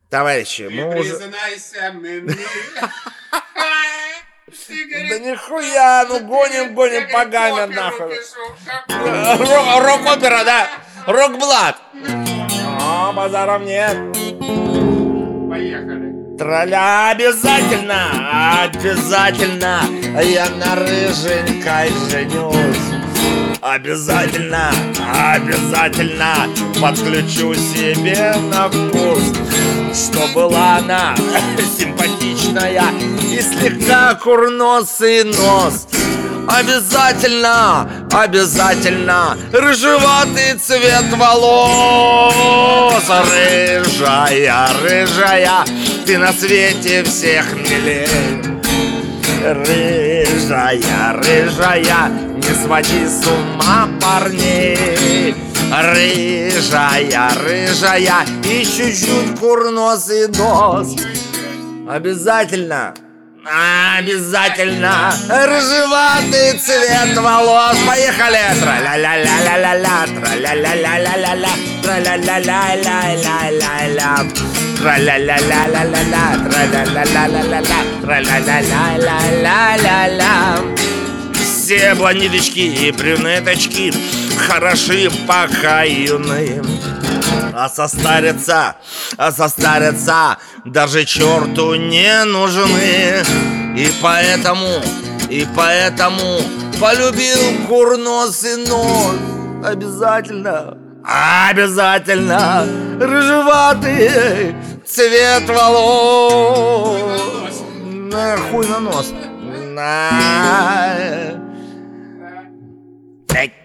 Товарищи, мы уже... Признайся мне. Да нихуя, ну гоним, погамят нахуй. Рок-опера, да? Рок-блад. А, базаров нет. Поехали. Траля обязательно я на рыженькой женюсь. Обязательно подключу себе на вкус, что была она симпатичная и слегка курносый нос. Обязательно рыжеватый цвет волос. Рыжая, ты на свете всех милей. Рыжая, не своди с ума парней. Рыжая и чуть-чуть курносый нос. Обязательно рыжеватый цвет волос. Поехали! Тра-ля-ля-ля-ля-ля-ля, тра-ля-ля-ля-ля-ля-ля, тра-ля-ля-ля-ля-ля-ля-ля, тра-ля-ля-ля-ля-ля-ля, тра-ля-ля-ля-ля-ля-ля, тра-ля-ля-ля-ля-ля-ля. Все блондиночки и брюнеточки хороши пока юные, а состарятся даже черту не нужны. И поэтому полюбил курносый нос. Обязательно рыжеватый цвет волос. На хуй на нос.